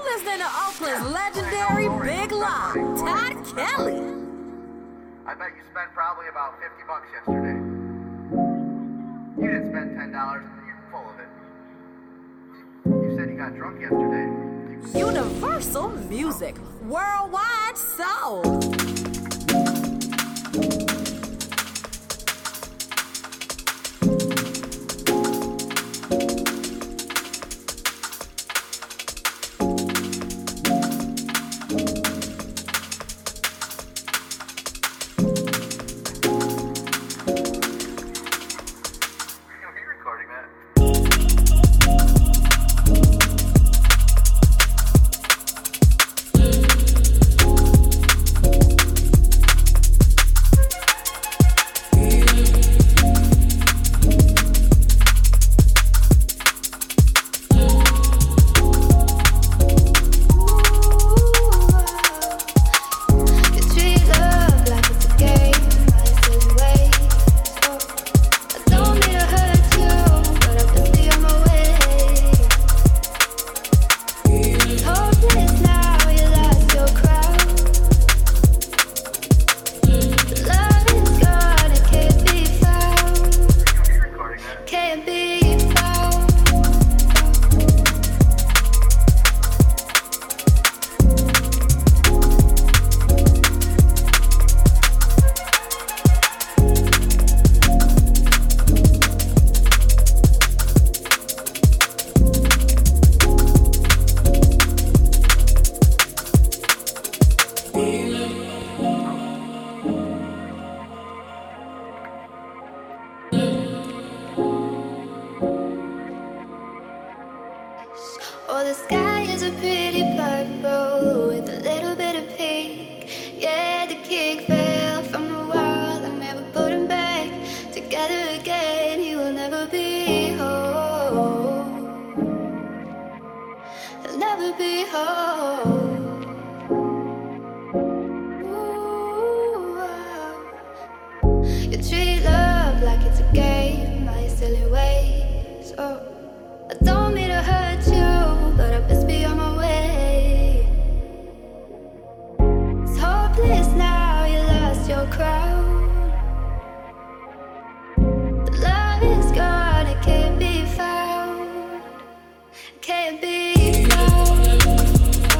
listening to Oakland's legendary Big Lock, Todd Kelly. I bet you spent probably about $50 yesterday. You didn't spend $10 and you're full of it. You said you got drunk yesterday. Universal Music, Worldwide Soul. Oh, the sky is a pretty purple with a little bit of pink. Yeah, the kick fell from the wall. I'm never putting back together again. He will never be whole. He'll never be whole. Ooh, you treat love like it's a game, my silly ways. Oh, I don't mean to hurt you, but I best be on my way. It's hopeless now, you lost your crown. The love is gone, it can't be found. It can't be found.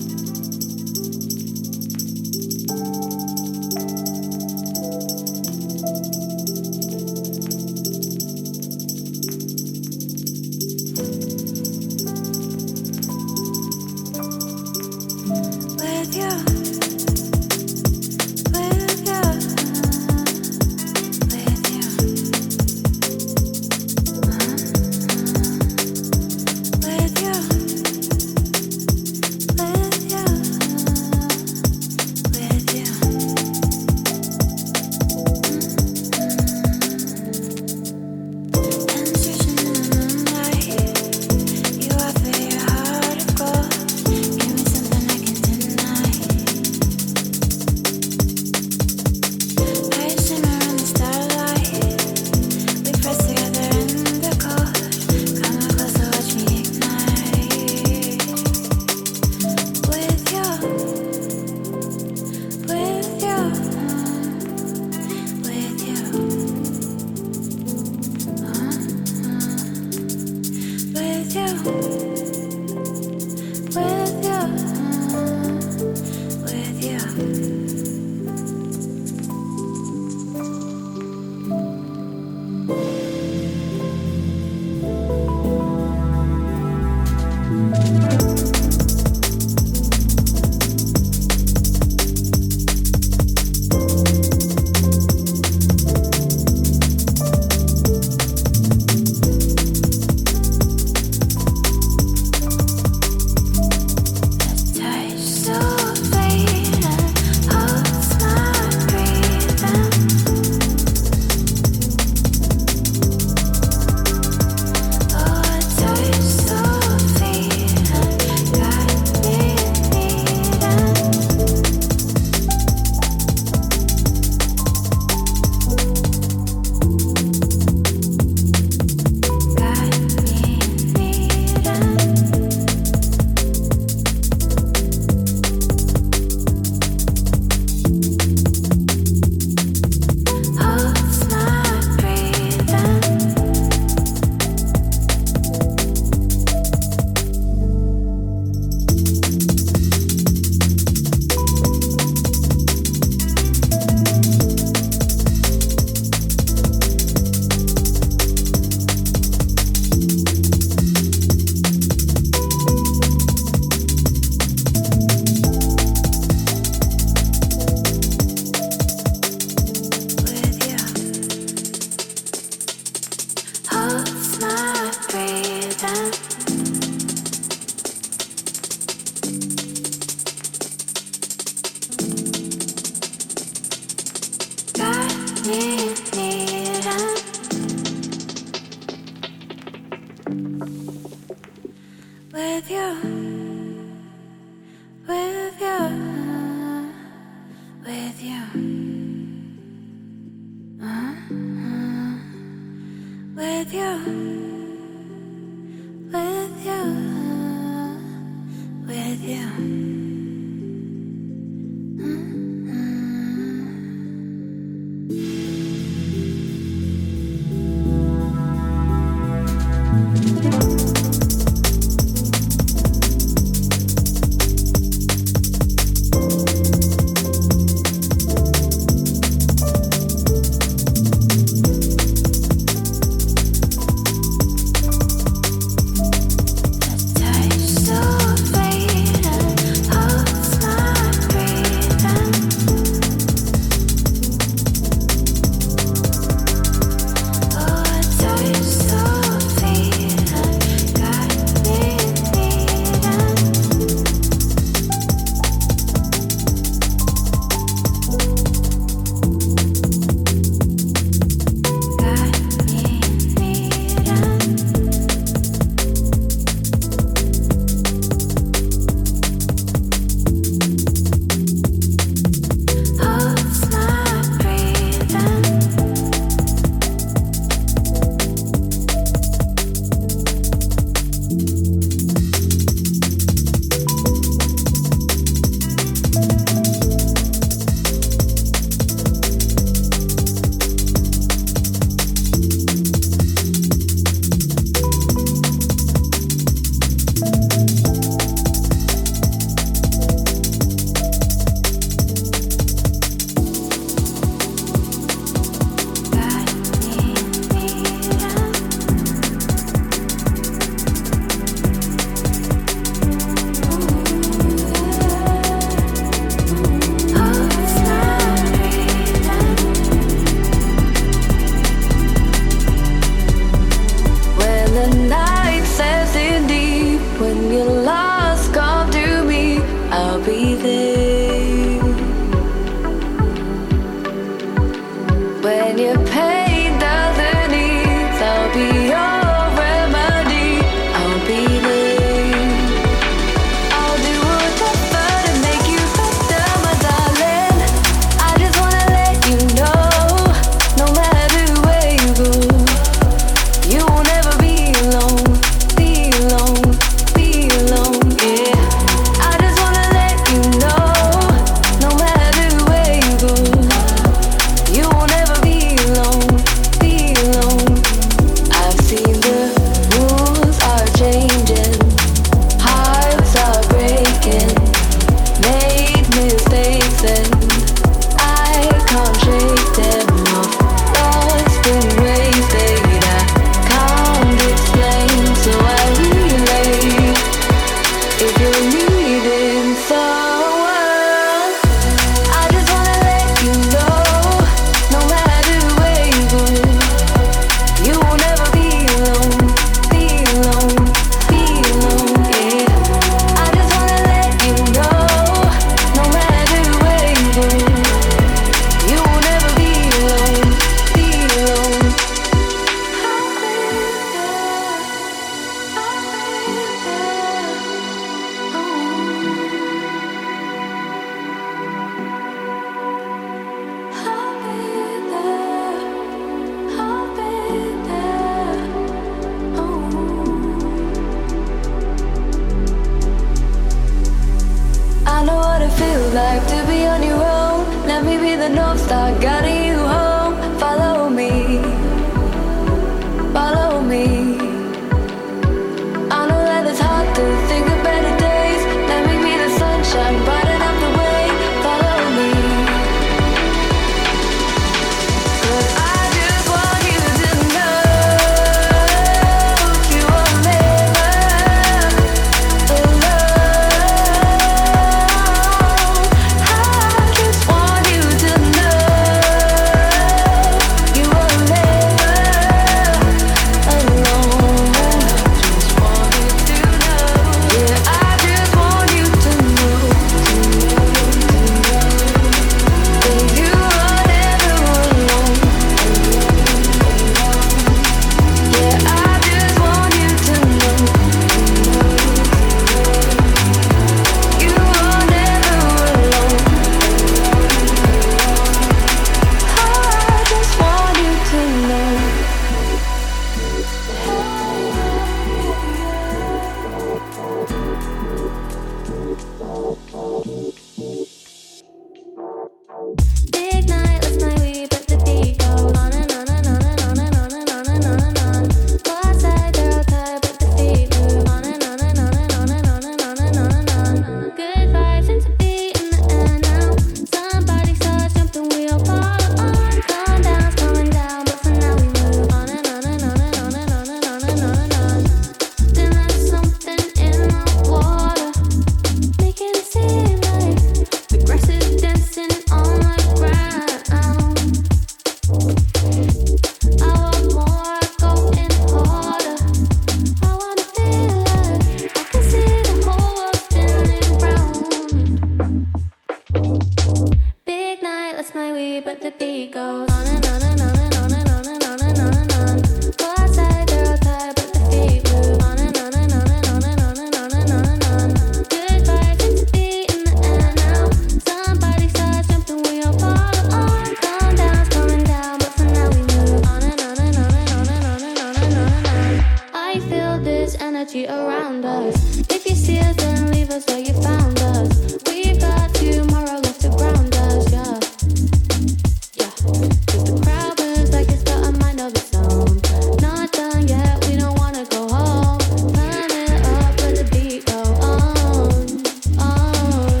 energy around us. If you see us, then leave us where you found us. We've got tomorrow left to ground us, yeah. Yeah. Cause the crowd moves like it's got a mind of its own. Not done yet, we don't wanna go home. Turn it up, let the beat go on, on,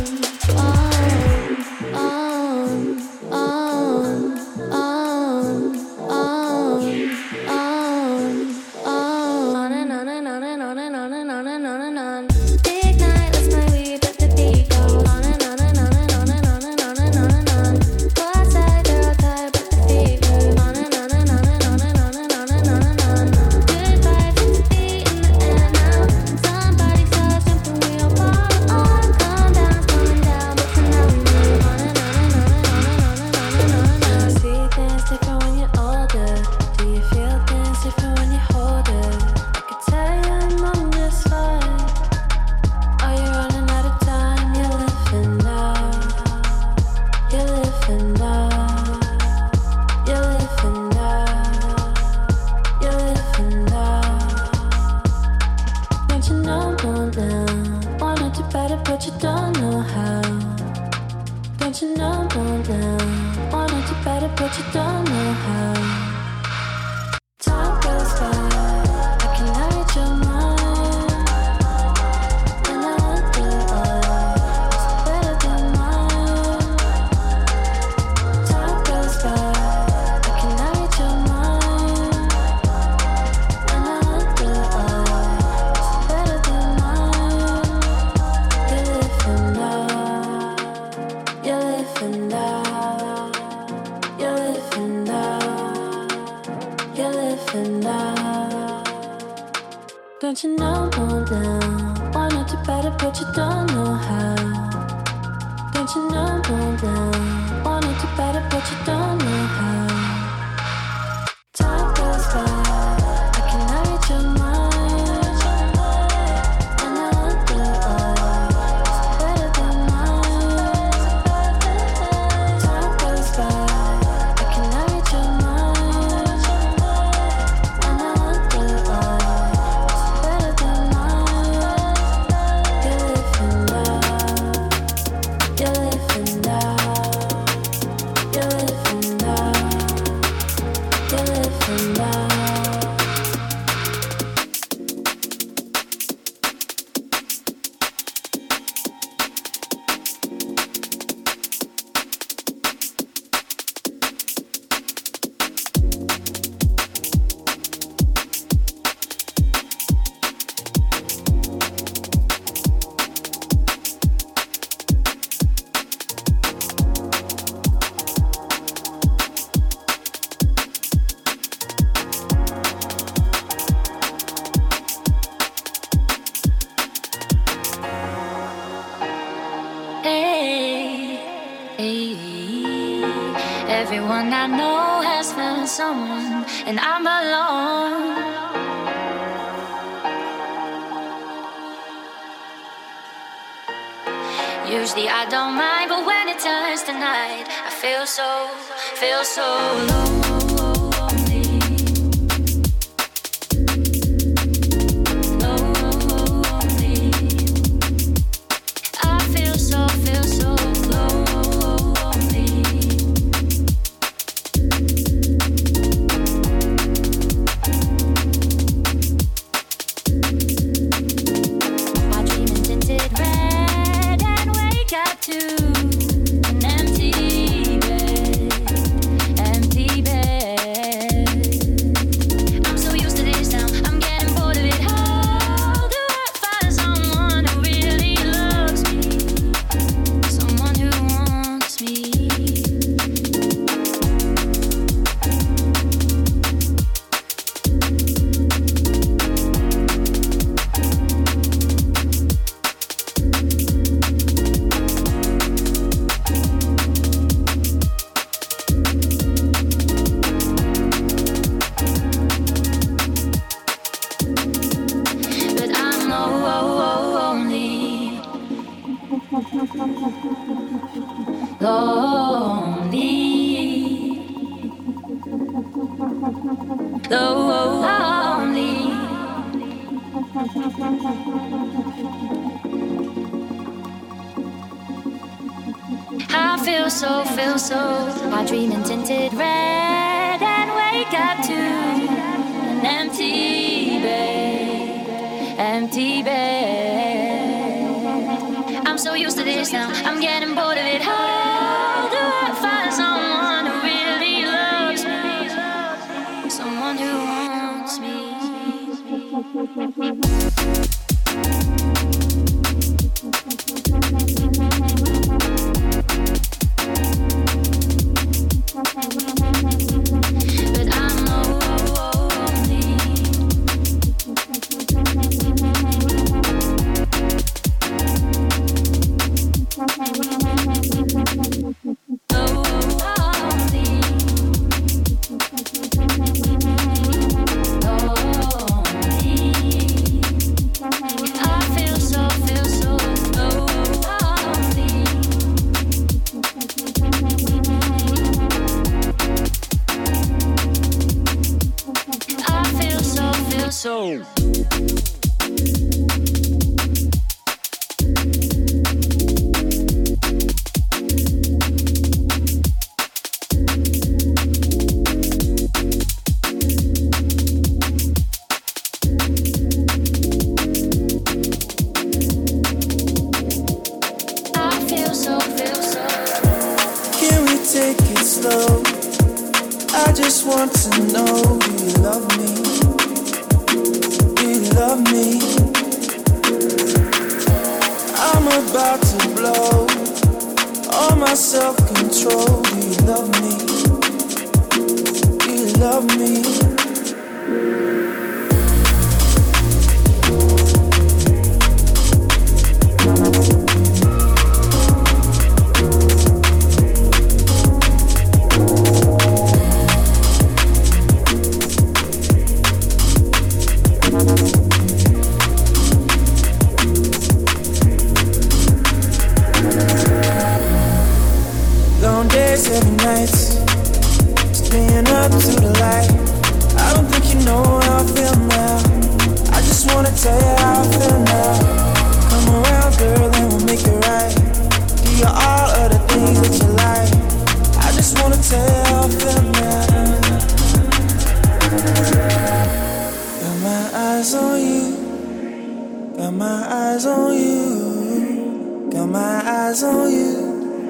on, on, on, on, on and on and on and on and on and on and on and on. Big night, let's my weed, let the beat go on and on and on and on and on and on and on and on. Go outside, they're all tired, but the feet move on and on and on and on and on and on and on and on. Good vibes, it's a beat in the air now. Somebody starts jumping, we all follow on. Calm down, but for now we move on and on and on and on and on and on and on. See things different when you're older. Do you feel things different when you hold it? I could tell you I'm on this fine. Oh, you're running out of time. You're living now. You're living now. You're living now. You're living now. Don't you know more now? Wanna do better, but you don't know how. Don't you know more now? Wanna do better, but you don't know how. Time goes by, I cannot read your mind, and I wonder what's better than mine. Time goes by, I cannot read your mind, and I wonder what's better than mine. You're living now. You're living now. You're living now. Don't you know more now? Wanna do better, but you don't know how. Don't you know more now? Wanna do better, but you don't know how. Time goes by, I cannot read your mind, and I wonder what's better than mine. Time goes by, I cannot read your mind, and I wonder what's better than mine. You're living now. You're living now. You're living now. You're living now. Hey, hey. Everyone I know has found someone, and I'm alone. Usually I don't mind, but when it turns to night, I feel so lonely. I feel so lonely. I dream in tinted red and wake up to an empty bed. I'm so used to this now, I'm getting bored of it. How do I find someone who really loves me? Someone who wants me. But I'm lonely. Lonely. I feel so. I dream in tinted red and wake up to an empty bed. I'm so used to this now, I'm getting bored of it. How do I find someone who really loves me? Someone who wants me. But I'm lonely. So Can we take it slow? I just want to know, do you love me? Do you love me? I'm about to blow all my self-control. Do you love me? Do you love me? Long days, heavy nights, staying up to the light. I don't think you know how I feel now. I just wanna tell you how I feel now. Come around, girl, and we'll make it right. Do you all of the things that you like. I just wanna tell you how I feel now. Got my eyes on you. Got my eyes on you. Got my eyes on you.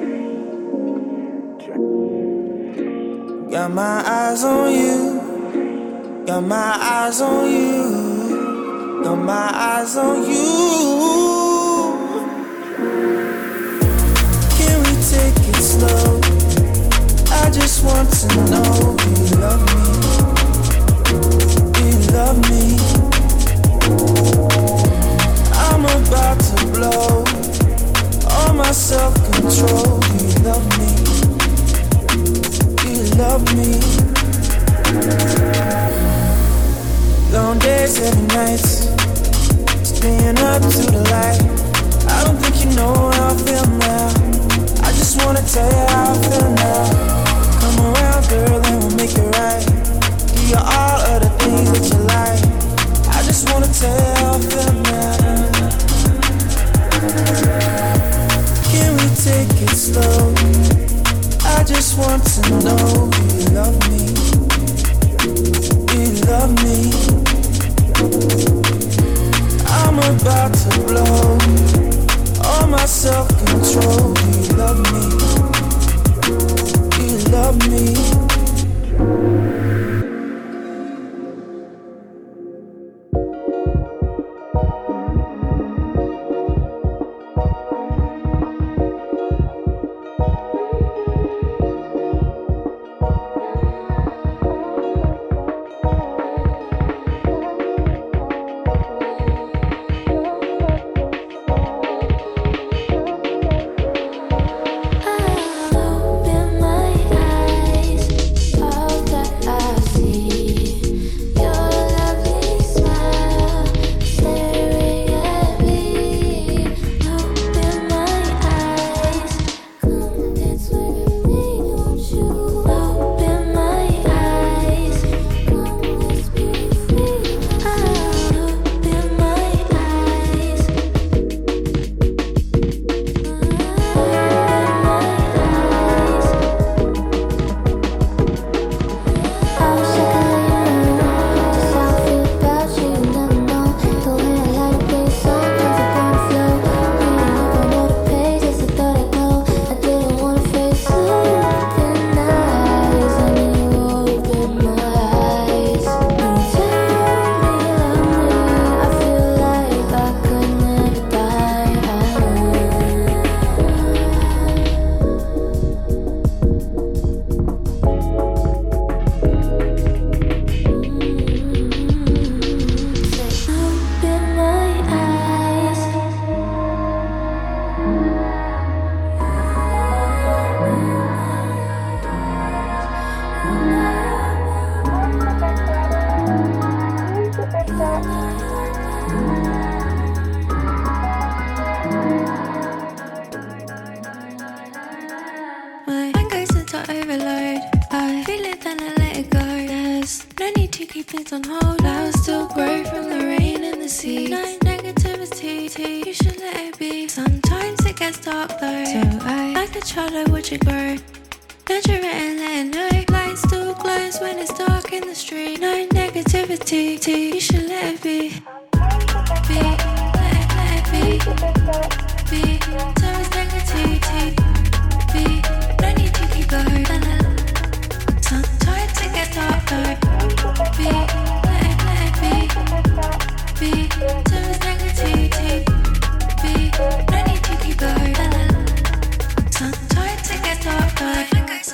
Got my eyes on you. Got my eyes on you. Got my eyes on you. Can we take it slow? I just want to know, do you love me? Do you love me? I'm about to blow all my self-control. Do you love me? Do you love me? Long days, heavy nights, staying up to the light. I don't think you know how I feel now. I just wanna tell you how I feel now. Come around, girl, and we'll make it right. Do you all of the things that you like. I just wanna tell you how I feel now. Can we take it slow? I just want to know, do you love me? Do you love me? I'm about to blow all my self-control. Do you love me? Do you love me? Open my eyes. things on hold. I will still grow from the rain and the sea. No negativity, you should let it be. Sometimes it gets dark though, so I like a child, I watch it grow. Nurture it and let it know. Light still glows when it's dark in the street. No negativity, you should let it be. Be, let it be. Be, so it's negativity. Be, no need to keep going. Sometimes it gets dark though. Be, let it be. Be, so it's negativity. Be, no need to keep going. Sometimes it gets dark though.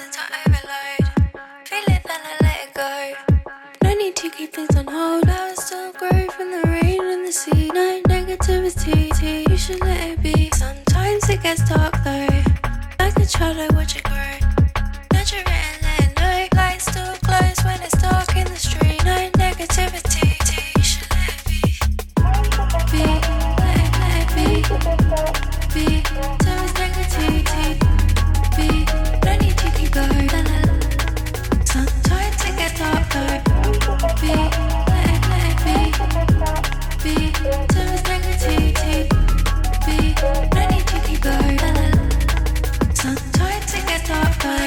Keep things on hold, I will still grow from the rain and the sea. No negativity, you should let it be. Sometimes it gets dark though. Like a child, I watch it grow. Nurture it and let it know. Light still glows when it's dark in the street. No negativity, you should let it be. Be, let it be. Be, so it's negativity. Be, no need to keep going. Sometimes it gets dark though. Be, let it be. Be, so it's negativity. Be, no need to keep going. Sometimes it gets dark though.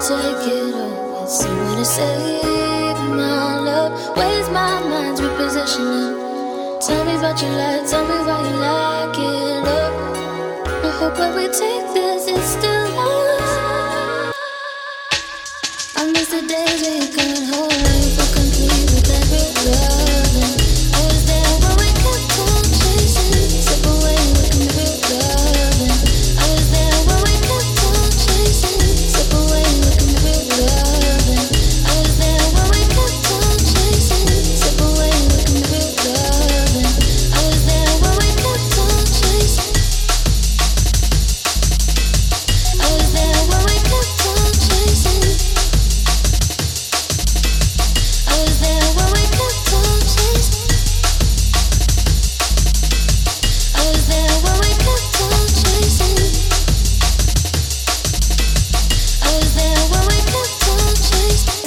take it all. It's someone to save my love. Where's my mind's repositioning? Tell me about your life, tell me why you like it up. I hope where we take this is still love. I miss the days when you couldn't hold me for complete with that real love. I was there when we kept on chasing, step away looking real love. I was there when we kept on chasing, step away looking real love. I was there when we kept on chasing, step away looking real love. I was there when we kept on chasing. I was there when we kept on chasing. I was there when we kept on chasing. I was there when we kept on chasing. I was there when we kept on chasing.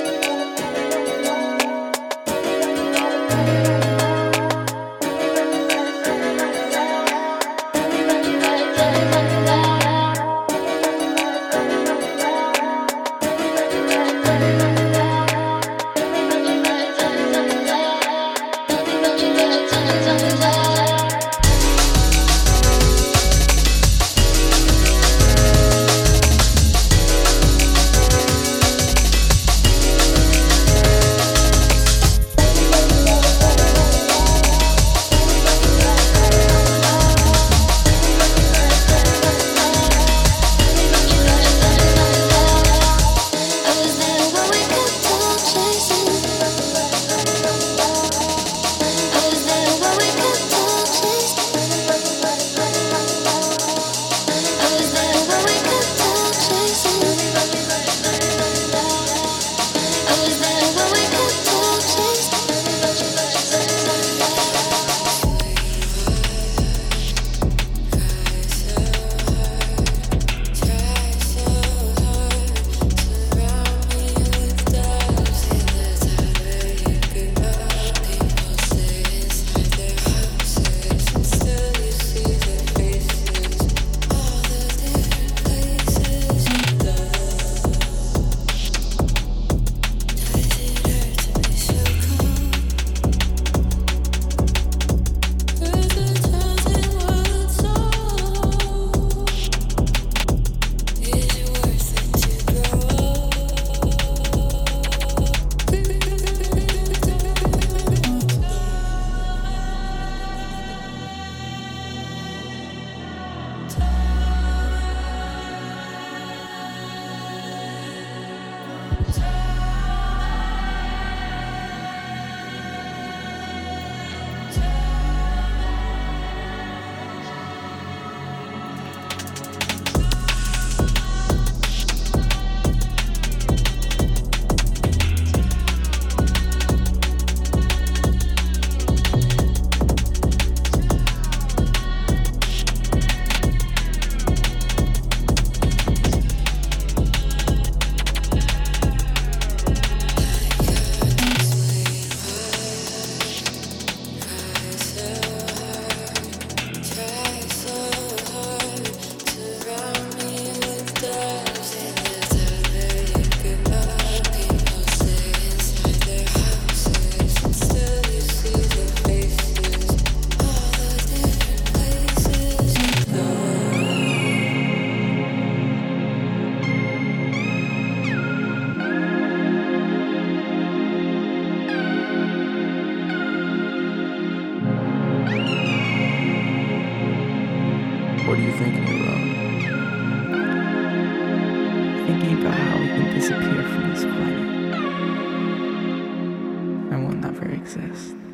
What are you thinking about? Thinking about how we can disappear from this planet and will never exist.